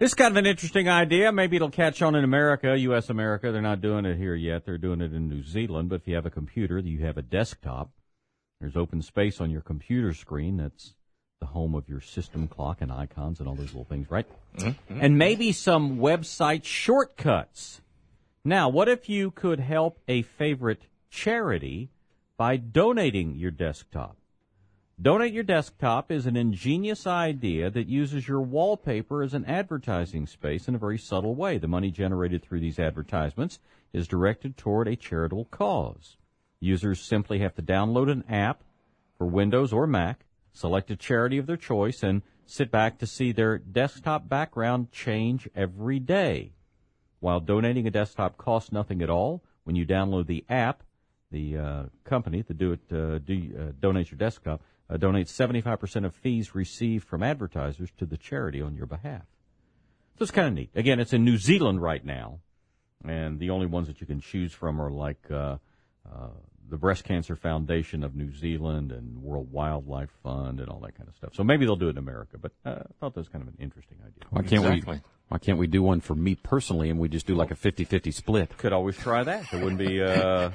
This is kind of an interesting idea. Maybe it'll catch on in America, U.S. America. They're not doing it here yet. They're doing it in New Zealand. But if you have a computer, you have a desktop, there's open space on your computer screen. That's the home of your system clock and icons and all those little things, right? Mm-hmm. And maybe some website shortcuts. Now, what if you could help a favorite charity by donating your desktop? Donate Your Desktop is an ingenious idea that uses your wallpaper as an advertising space in a very subtle way. The money generated through these advertisements is directed toward a charitable cause. Users simply have to download an app for Windows or Mac, select a charity of their choice, and sit back to see their desktop background change every day. While donating a desktop costs nothing at all, when you download the app, the company that donates your desktop, donates 75% of fees received from advertisers to the charity on your behalf. So it's kind of neat. Again, it's in New Zealand right now, and the only ones that you can choose from are like the Breast Cancer Foundation of New Zealand and World Wildlife Fund and all that kind of stuff. So maybe they'll do it in America, but I thought that was kind of an interesting idea. Why can't we do one for me personally and we just do like a 50-50 split? Could always try that. It wouldn't be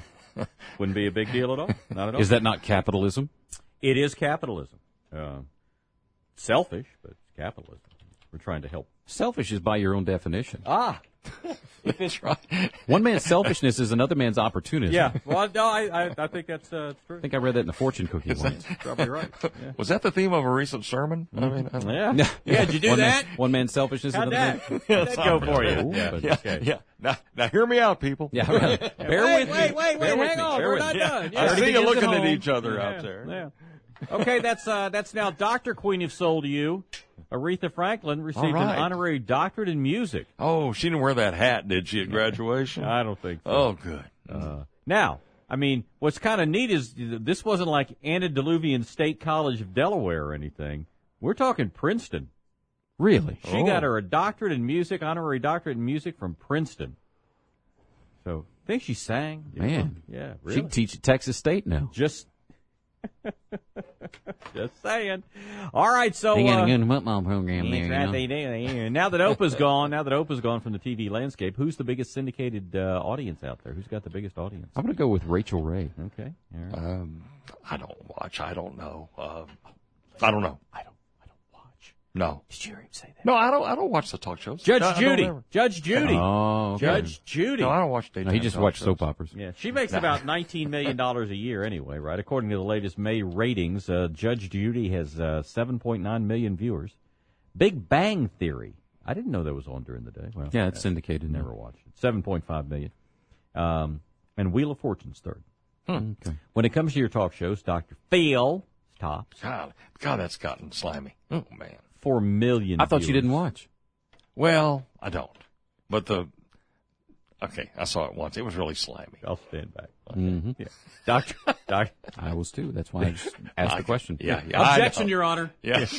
a big deal at all. Not at all. Is that not capitalism? It is capitalism. Selfish, but it's capitalism. We're trying to help. Selfish is by your own definition. If it's right. One man's selfishness is another man's opportunism. Yeah. Well, no, I think that's true. I think I read that in the fortune cookie once. Probably right. Yeah. Was that the theme of a recent sermon? Mm-hmm. Yeah. Did you do that? One man's selfishness. How'd that go for you? Yeah. Now hear me out, people. Yeah. Bear with me. Wait, hang on. We're not done. I see you looking at each other out there. Yeah. Okay, that's now Dr. Queen of Soul to you. Aretha Franklin received an honorary doctorate in music. Oh, she didn't wear that hat, did she, at graduation? I don't think so. Oh, good. Now, I mean, what's kind of neat is this wasn't like Antediluvian State College of Delaware or anything. We're talking Princeton. Really? She got her a doctorate in music, honorary doctorate in music from Princeton. So, I think she sang. Man. Yeah, really. She can teach at Texas State now. Just saying. All right, so they got a good football program there. Now that Oprah's gone from the TV landscape, who's the biggest syndicated audience out there? Who's got the biggest audience? I'm going to go with Rachel Ray. Okay. All right. I don't watch. I don't know. I don't know. I don't watch. No. Did you hear him say that? No, I don't watch the talk shows. Judge Judy. Oh, okay. Judge Judy. No, I don't watch daytime. No, he just watched soap operas. Yeah, she makes about $19 million a year anyway, right? According to the latest May ratings, Judge Judy has 7.9 million viewers. Big Bang Theory. I didn't know that was on during the day. Well, yeah, it's syndicated. Never watched it. 7.5 million. And Wheel of Fortune's third. Okay. When it comes to your talk shows, Dr. Phil tops. God, that's gotten slimy. Oh, man. 4 million I thought viewers. you didn't watch. Well, I don't. But I saw it once. It was really slimy. I'll stand back. Mm-hmm. Yeah. Doctor. I was too. That's why I just asked the question. Yeah. Objection, Your Honor. Yeah.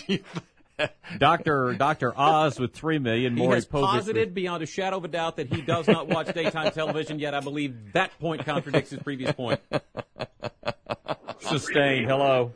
Dr. Oz with 3 million. He has posited beyond a shadow of a doubt that he does not watch daytime television, yet I believe that point contradicts his previous point. Sustained. Hello.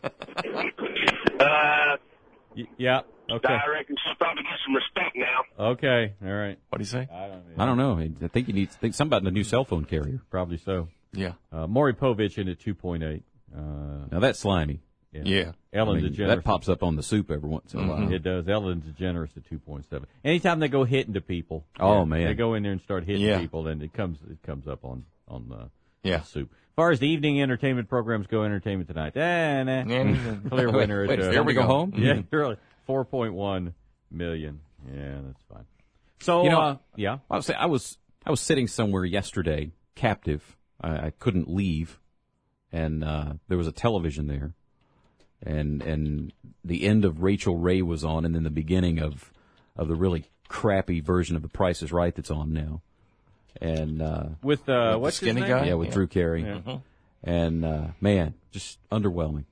Yeah. Okay. I reckon she's probably get some respect now. Okay. All right. What do you say? I don't know. I think you need to think something about the new cell phone carrier. Probably so. Yeah. Maury Povich in at 2.8. Now that's slimy. Yeah. Ellen DeGeneres. That pops up on the soup every once in a while. It does. Ellen DeGeneres at 2.7. Anytime they go hitting to people. Oh, man. They go in there and start hitting people, and it comes up on the soup. As far as the evening entertainment programs go, Entertainment Tonight. Clear winner. Here we go home? Yeah, really. 4.1 million. Yeah, that's fine. So, yeah. I was sitting somewhere yesterday, captive. I couldn't leave, and there was a television there, and the end of Rachel Ray was on, and then the beginning of the really crappy version of The Price is Right that's on now. And with what's the skinny his name? guy? Yeah, with Drew Carey. Yeah. And man, just underwhelming.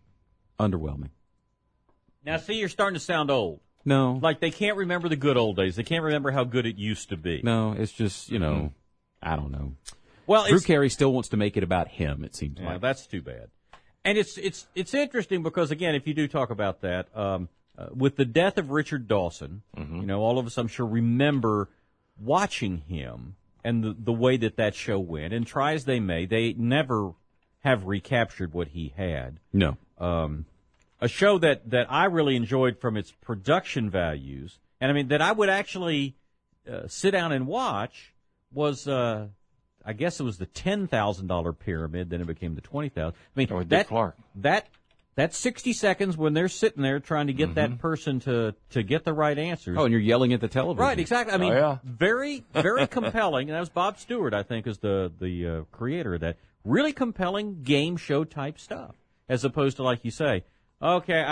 Now, see, you're starting to sound old. No. Like they can't remember the good old days. They can't remember how good it used to be. No, it's just, I don't know. Well, Drew Carey still wants to make it about him, it seems like. That's too bad. And it's interesting because, again, if you do talk about that, with the death of Richard Dawson, all of us, I'm sure, remember watching him and the way that show went. And try as they may, they never have recaptured what he had. No. A show that I really enjoyed from its production values, and I mean that I would actually sit down and watch, was I guess it was the $10,000 Pyramid. Then it became the $20,000. I mean Dick Clark. That 60 seconds when they're sitting there trying to get that person to get the right answers. Oh, and you're yelling at the television. Right, exactly. I mean, very, very compelling. And that was Bob Stewart, I think, is the creator of that. Really compelling game show type stuff, as opposed to, like you say, okay,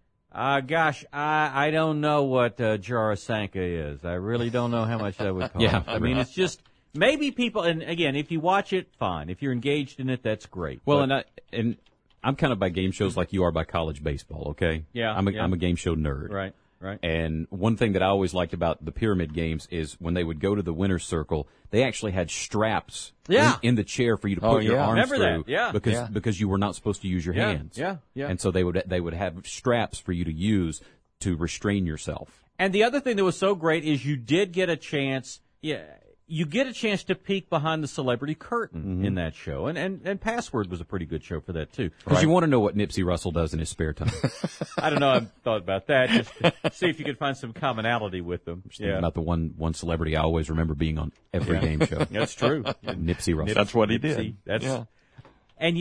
I don't know what Jarasanka is. I really don't know how much that would cost. Yeah, I mean, it's just maybe people. And again, if you watch it, fine. If you're engaged in it, that's great. Well, and I'm kind of by game shows like you are by college baseball. Okay. Yeah. I'm a game show nerd. Right. Right. And one thing that I always liked about the Pyramid games is when they would go to the winner's circle, they actually had straps in the chair for you to put your arms through. Because you were not supposed to use your hands. Yeah. And so they would have straps for you to use to restrain yourself. And the other thing that was so great is you did get a chance. You get a chance to peek behind the celebrity curtain in that show. And Password was a pretty good show for that, too. Because you want to know what Nipsey Russell does in his spare time. I don't know. I thought about that. Just to see if you could find some commonality with them. Just thinking about the one celebrity I always remember being on every game show. That's true. Nipsey Russell. That's what he did. And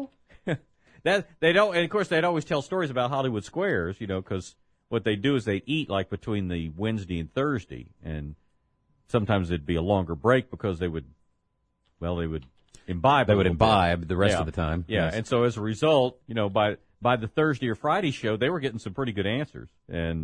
that they don't. And of course, they'd always tell stories about Hollywood Squares. Because what they do is they eat like between the Wednesday and Thursday, and sometimes it'd be a longer break because they would imbibe. They would imbibe the rest of the time. Yeah, yes. And so as a result, by the Thursday or Friday show, they were getting some pretty good answers, and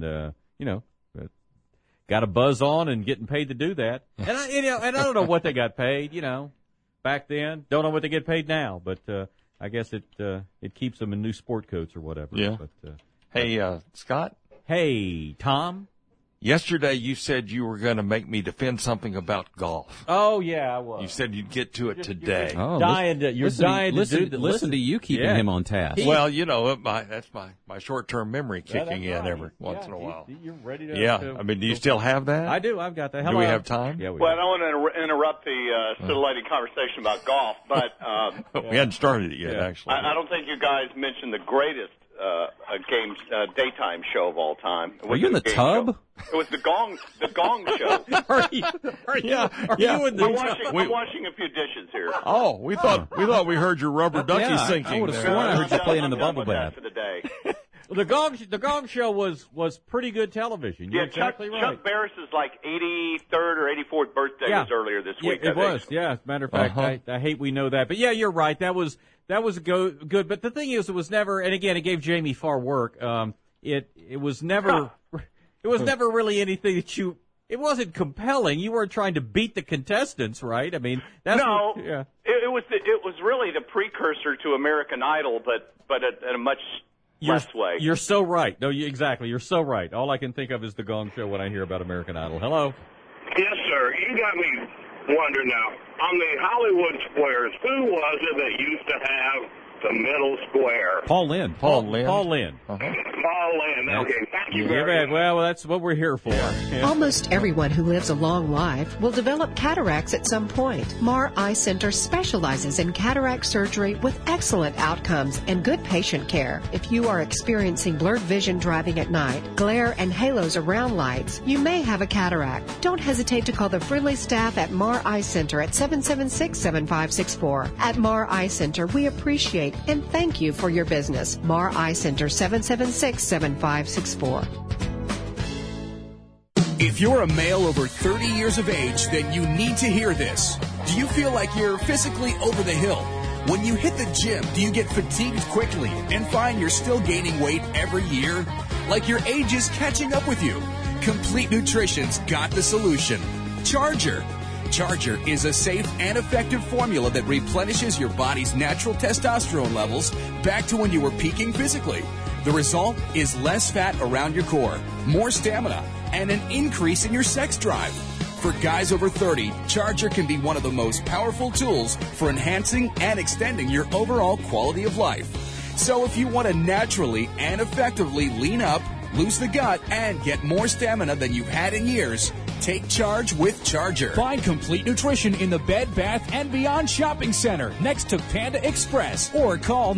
got a buzz on and getting paid to do that. And I don't know what they got paid, back then. Don't know what they get paid now, but I guess it keeps them in new sport coats or whatever. Yeah. But, hey, Scott. Hey, Tom. Yesterday you said you were going to make me defend something about golf. Oh, yeah, I was. You said you'd get to it today. You're dying to do that. Listen to you keeping him on task. Well, that's my short-term memory kicking in every once in a while. You're ready to. Yeah, I mean, do you still have that? I do. I've got that. Do we have time? Yeah, Well, I don't want to interrupt the scintillating conversation about golf, but we hadn't started it yet, actually. I don't think you guys mentioned the greatest daytime show of all time. Were you in the tub? It was the Gong Show. Are you in the tub? I'm washing a few dishes here. Oh, we thought we heard your rubber ducky sinking. I would have sworn I heard you playing in the bubble bath. For the day. The Gong Show was pretty good television. You're exactly right. Chuck Barris's 83rd or 84th birthday was earlier this week. It was. Yeah, as a matter of fact, I hate we know that, but yeah, you're right. That was good. But the thing is, it was never. And again, it gave Jamie Farr work. It was never. It was never really anything that you. It wasn't compelling. You weren't trying to beat the contestants, right? I mean, it was really the precursor to American Idol, but in a much less way. You're so right. No, exactly. You're so right. All I can think of is the Gong Show when I hear about American Idol. Hello. Yes, sir. You got me wondering now. On the Hollywood Squares, who was it that used to have the middle square? Paul Lynde. Paul Lynde. Paul Lynde. Okay. Thank you very much. Well, that's what we're here for. Yeah. Almost everyone who lives a long life will develop cataracts at some point. Mar Eye Center specializes in cataract surgery with excellent outcomes and good patient care. If you are experiencing blurred vision driving at night, glare and halos around lights, you may have a cataract. Don't hesitate to call the friendly staff at Mar Eye Center at 776-7564. At Mar Eye Center, we appreciate and thank you for your business. Mar Eye Center, 776-7564. If you're a male over 30 years of age, then you need to hear this. Do you feel like you're physically over the hill? When you hit the gym, do you get fatigued quickly and find you're still gaining weight every year? Like your age is catching up with you? Complete Nutrition's got the solution. Charger. Charger is a safe and effective formula that replenishes your body's natural testosterone levels back to when you were peaking physically. The result is less fat around your core, more stamina, and an increase in your sex drive. For guys over 30, Charger can be one of the most powerful tools for enhancing and extending your overall quality of life. So if you want to naturally and effectively lean up, lose the gut, and get more stamina than you've had in years, take charge with Charger. Find complete nutrition in the Bed Bath & Beyond Shopping Center next to Panda Express or call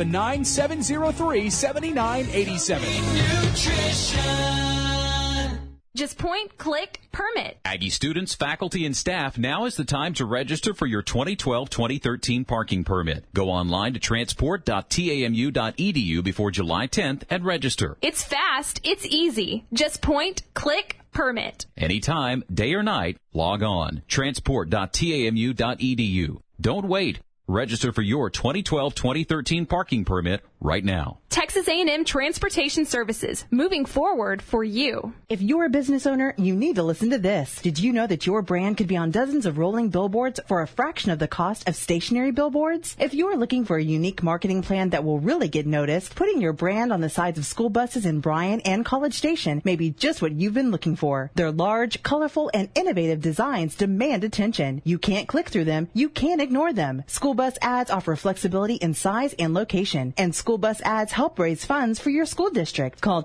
979-703-7987. Just point, click, permit. Aggie students, faculty, and staff, now is the time to register for your 2012-2013 parking permit. Go online to transport.tamu.edu before July 10th and register. It's fast. It's easy. Just point, click, permit. Anytime, day or night, log on. Transport.tamu.edu. Don't wait. Register for your 2012-2013 parking permit right now. Texas A&M Transportation Services, moving forward for you. If you're a business owner, you need to listen to this. Did you know that your brand could be on dozens of rolling billboards for a fraction of the cost of stationary billboards? If you're looking for a unique marketing plan that will really get noticed, putting your brand on the sides of school buses in Bryan and College Station may be just what you've been looking for. Their large, colorful, and innovative designs demand attention. You can't click through them. You can't ignore them. School bus ads offer flexibility in size and location, and school bus ads help raise funds for your school district. Call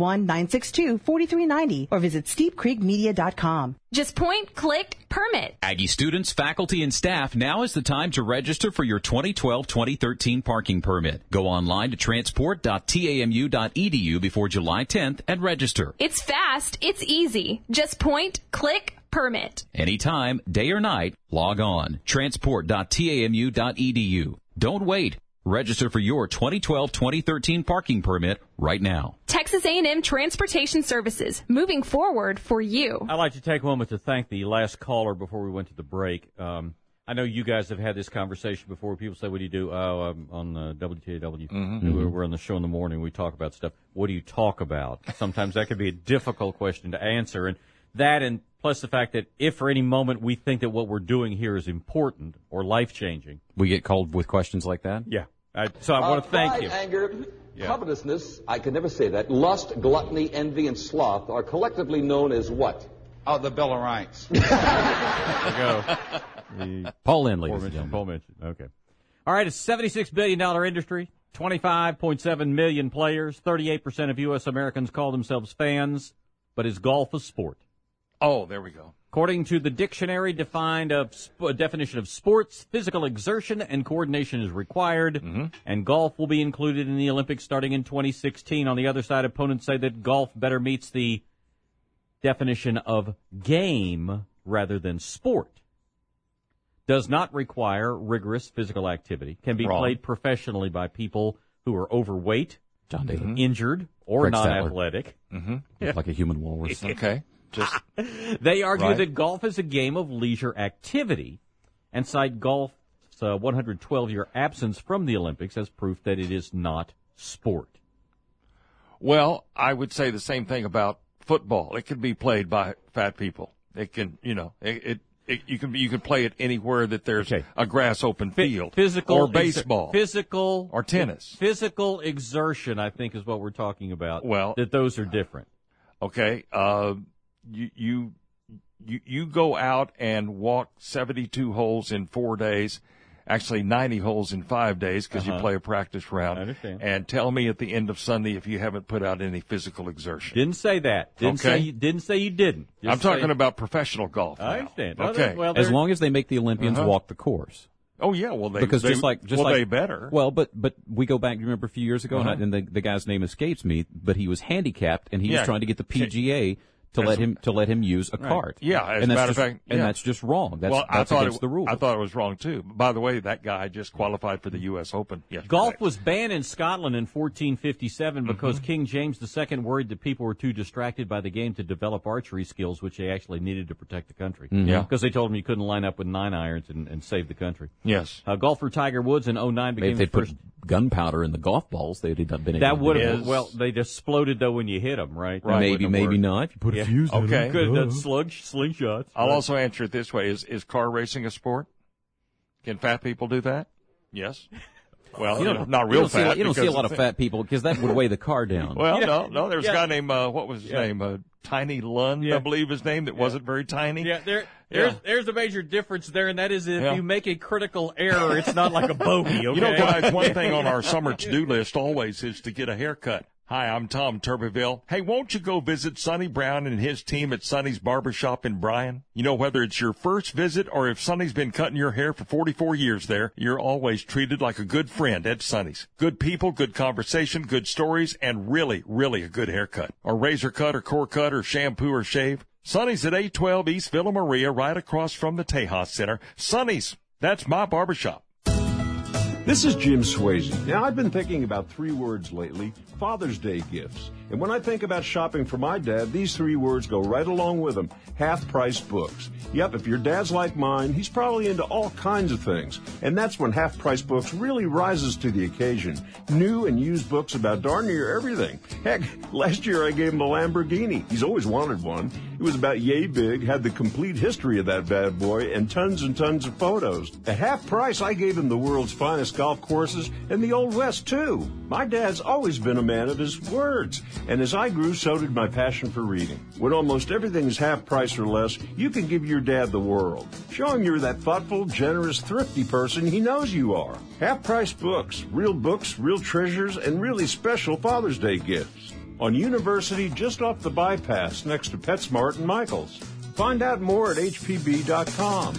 281-962-4390 or visit steepcreekmedia.com. Just point, click, permit. Aggie students, faculty, and staff, now is the time to register for your 2012-2013 parking permit. Go online to transport.tamu.edu before July 10th and register. It's fast. It's easy. Just point, click, permit. Anytime, day or night, log on. Transport.tamu.edu. Don't wait. Register for your 2012-2013 parking permit right now. Texas A&M Transportation Services, moving forward for you. I'd like to take a moment to thank the last caller before we went to the break. I know you guys have had this conversation before. People say, what do you do? Oh, I'm on WTAW. Mm-hmm. We're on the show in the morning. We talk about stuff. What do you talk about? Sometimes that can be a difficult question to answer. And that, and plus the fact that if for any moment we think that what we're doing here is important or life-changing. We get called with questions like that? Yeah. So I want to thank you. Anger, covetousness, I can never say that. Lust, gluttony, envy, and sloth are collectively known as what? Oh, the Bill of Rights. There you go. Paul Lindley. Paul mentioned. Okay. All right, it's a $76 billion industry, 25.7 million players, 38% of U.S. Americans call themselves fans, but is golf a sport? Oh, there we go. According to the dictionary, definition of sports, physical exertion and coordination is required, and golf will be included in the Olympics starting in 2016. On the other side, opponents say that golf better meets the definition of game rather than sport. Does not require rigorous physical activity, can be played professionally by people who are overweight, injured, or non-athletic. Like a human walrus. Okay. They argue that golf is a game of leisure activity and cite golf's 112-year absence from the Olympics as proof that it is not sport. Well, I would say the same thing about football. It can be played by fat people. It can, you can play it anywhere that there's a grass open field. Physical or baseball. Physical or tennis. Physical exertion, I think, is what we're talking about. Well, that those are different. Okay. You go out and walk 72 holes in 4 days, actually 90 holes in 5 days because you play a practice round. I understand. And tell me at the end of Sunday if you haven't put out any physical exertion. Didn't say that. Didn't say you didn't. I'm talking about professional golf now. I understand. Okay. Well, as long as they make the Olympians walk the course. Oh yeah, well they they better. Well, but we go back. You remember a few years ago, and the guy's name escapes me, but he was handicapped, and he was trying to get the PGA to let him use a cart. Yeah, as a matter of fact, and that's just wrong. That's against the rules. I thought it was wrong too. By the way, that guy just qualified for the U.S. Open yesterday. Golf was banned in Scotland in 1457 because King James II worried that people were too distracted by the game to develop archery skills, which they actually needed to protect the country. Yeah, because they told him you couldn't line up with 9 irons and save the country. Yes. Golfer Tiger Woods in 2009 became the first. Gunpowder in the golf balls, they'd have been. That would have they'd exploded though when you hit them, right? Maybe not. If you put a fuse in them. Good. Slingshots. I'll also answer it this way: Is car racing a sport? Can fat people do that? Yes. Well, not real fat. You don't see a lot of fat people because that would weigh the car down. Well, no. There was a guy named what was his name? Tiny Lund, I believe his name. That wasn't very tiny. Yeah, there's a major difference there, and that is if you make a critical error, it's not like a bogey. Okay? Guys, one thing on our summer to-do list always is to get a haircut. Hi, I'm Tom Turbeville. Hey, won't you go visit Sonny Brown and his team at Sonny's Barbershop in Bryan? You know, whether it's your first visit or if Sonny's been cutting your hair for 44 years there, you're always treated like a good friend at Sonny's. Good people, good conversation, good stories, and really, really a good haircut. Or razor cut or core cut or shampoo or shave. Sonny's at 812 East Villa Maria, right across from the Tejas Center. Sonny's, that's my barbershop. This is Jim Swayze. Now, I've been thinking about 3 words lately, Father's Day gifts. And when I think about shopping for my dad, these 3 words go right along with them. Half-price books. Yep, if your dad's like mine, he's probably into all kinds of things. And that's when Half-Price Books really rises to the occasion. New and used books about darn near everything. Heck, last year I gave him a Lamborghini. He's always wanted one. It was about yay big, had the complete history of that bad boy, and tons of photos. At half price, I gave him the world's finest golf courses and the Old West, too. My dad's always been a man of his words, and as I grew, so did my passion for reading. When almost everything is half price or less, you can give your dad the world. Show him you're that thoughtful, generous, thrifty person he knows you are. Half-price books, real treasures, and really special Father's Day gifts. On University, just off the bypass next to PetSmart and Michael's. Find out more at hpb.com.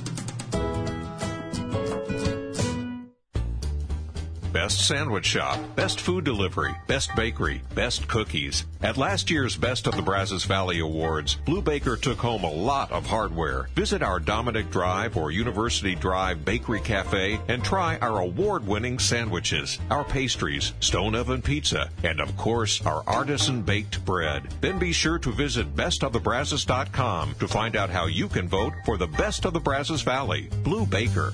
Best sandwich shop, best food delivery, best bakery, best cookies. At last year's Best of the Brazos Valley Awards, Blue Baker took home a lot of hardware. Visit our Dominic Drive or University Drive Bakery Cafe and try our award-winning sandwiches, our pastries, stone oven pizza, and of course, our artisan baked bread. Then be sure to visit bestofthebrazos.com to find out how you can vote for the Best of the Brazos Valley. Blue Baker.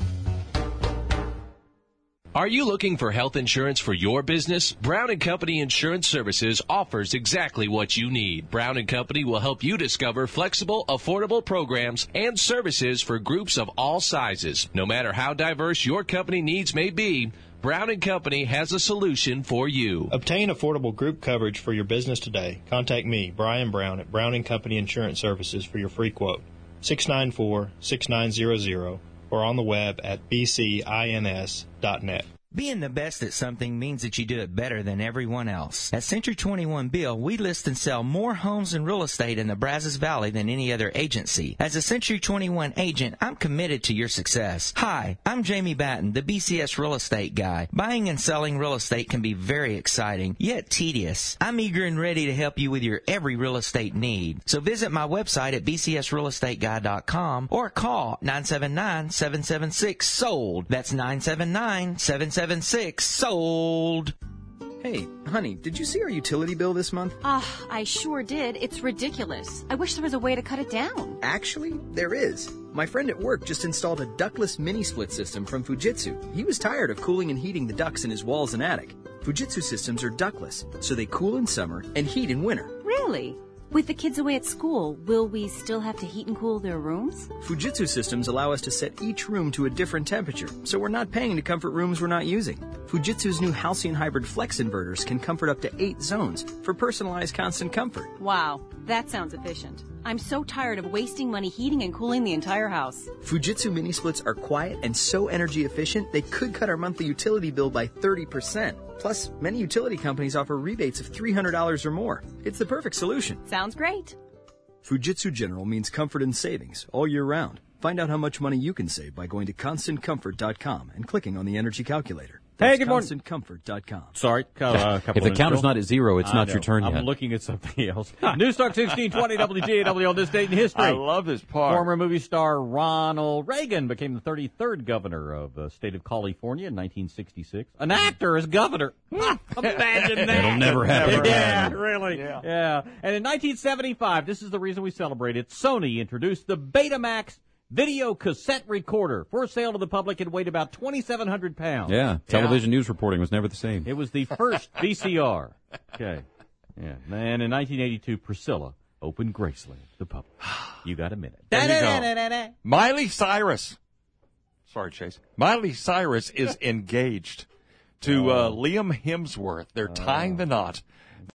Are you looking for health insurance for your business? Brown & Company Insurance Services offers exactly what you need. Brown & Company will help you discover flexible, affordable programs and services for groups of all sizes. No matter how diverse your company needs may be, Brown & Company has a solution for you. Obtain affordable group coverage for your business today. Contact me, Brian Brown, at Brown & Company Insurance Services for your free quote. 694-6900 or on the web at bcins.net. Being the best at something means that you do it better than everyone else. At Century 21 Bill, we list and sell more homes and real estate in the Brazos Valley than any other agency. As a Century 21 agent, I'm committed to your success. Hi, I'm Jamie Batten, the BCS real estate guy. Buying and selling real estate can be very exciting, yet tedious. I'm eager and ready to help you with your every real estate need. So visit my website at bcsrealestateguy.com or call 979-776-SOLD. That's 979-776-SOLD. Sold. Hey, honey, did you see our utility bill this month? I sure did. It's ridiculous. I wish there was a way to cut it down. Actually, there is. My friend at work just installed a ductless mini-split system from Fujitsu. He was tired of cooling and heating the ducts in his walls and attic. Fujitsu systems are ductless, so they cool in summer and heat in winter. Really? With the kids away at school, will we still have to heat and cool their rooms? Fujitsu systems allow us to set each room to a different temperature, so we're not paying to comfort rooms we're not using. Fujitsu's new Halcyon Hybrid Flex inverters can comfort up to 8 zones for personalized constant comfort. Wow, that sounds efficient. I'm so tired of wasting money heating and cooling the entire house. Fujitsu mini splits are quiet and so energy efficient they could cut our monthly utility bill by 30%. Plus, many utility companies offer rebates of $300 or more. It's the perfect solution. Sounds great. Fujitsu General means comfort and savings all year round. Find out how much money you can save by going to ConstantComfort.com and clicking on the energy calculator. That's Hey, good morning. ConstantComfort.com. Sorry. If the counter's not at 0, it's not your turn yet. I'm looking at something else. Newstalk 1620 WGAW on this date in history. I love this part. Former movie star Ronald Reagan became the 33rd governor of the state of California in 1966. An actor as governor. Imagine that. It'll never happen. Yeah, really. Yeah. And in 1975, this is the reason we celebrate it, Sony introduced the Betamax video cassette recorder for sale to the public. It weighed about 2,700 pounds. Yeah, television news reporting was never the same. It was the first VCR. Okay. Yeah. And in 1982, Priscilla opened Graceland to the public. You got a minute. There you go. Miley Cyrus. Sorry, Chase. Miley Cyrus is engaged to Liam Hemsworth. They're tying the knot